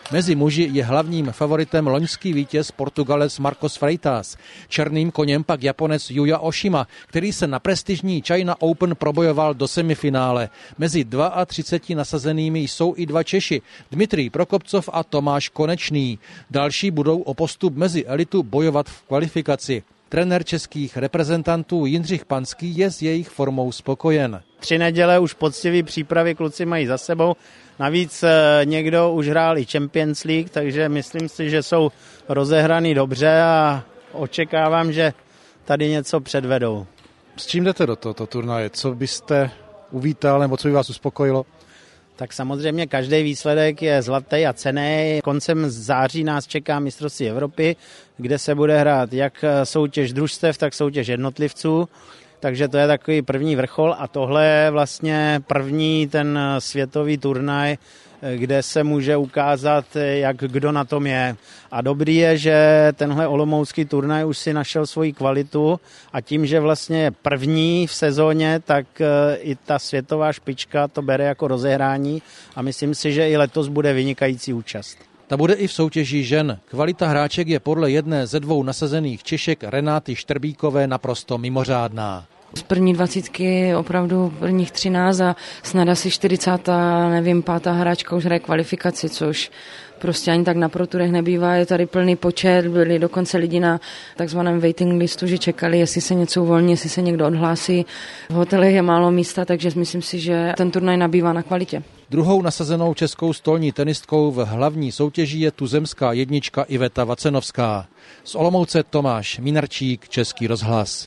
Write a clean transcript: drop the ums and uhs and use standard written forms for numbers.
Mezi muži je hlavním favoritem loňský vítěz Portugalec Marcos Freitas. Černým koněm pak Japonec Yuya Oshima, který se na prestižní China Open probojoval do semifinále. Mezi 32 nasazenými jsou i dva Češi, Dmitrij Prokopcov a Tomáš Konečný. Další budou o postup mezi elitu bojovat v kvalifikaci. Trenér českých reprezentantů Jindřich Panský je s jejich formou spokojen. 3 neděle už poctivý přípravy kluci mají za sebou. Navíc někdo už hrál i Champions League, takže myslím si, že jsou rozehraný dobře a očekávám, že tady něco předvedou. S čím jdete do tohoto turnaje? Co byste uvítal nebo co by vás uspokojilo? Tak samozřejmě každý výsledek je zlatý a cenný. Koncem září nás čeká mistrovství Evropy, kde se bude hrát jak soutěž družstev, tak soutěž jednotlivců. Takže to je takový první vrchol a tohle je vlastně první ten světový turnaj, kde se může ukázat, jak kdo na tom je. A dobrý je, že tenhle olomoucký turnaj už si našel svoji kvalitu a tím, že vlastně je první v sezóně, tak i ta světová špička to bere jako rozehrání a myslím si, že i letos bude vynikající účast. Ta bude i v soutěži žen. Kvalita hráček je podle jedné ze 2 nasazených Češek Renáty Štrbíkové naprosto mimořádná. Z první 20 opravdu prvních 13 a snad asi 40. nevím, 5. hráčka už hraje kvalifikaci, což prostě ani tak na proturech nebývá. Je tady plný počet, byli dokonce lidi na takzvaném waiting listu, že čekali, jestli se něco uvolní, jestli se někdo odhlásí. V hotelech je málo místa, takže myslím si, že ten turnaj nabývá na kvalitě. Druhou nasazenou českou stolní tenistkou v hlavní soutěži je tuzemská jednička Iveta Vacenovská. Z Olomouce Tomáš Mínarčík, Český rozhlas.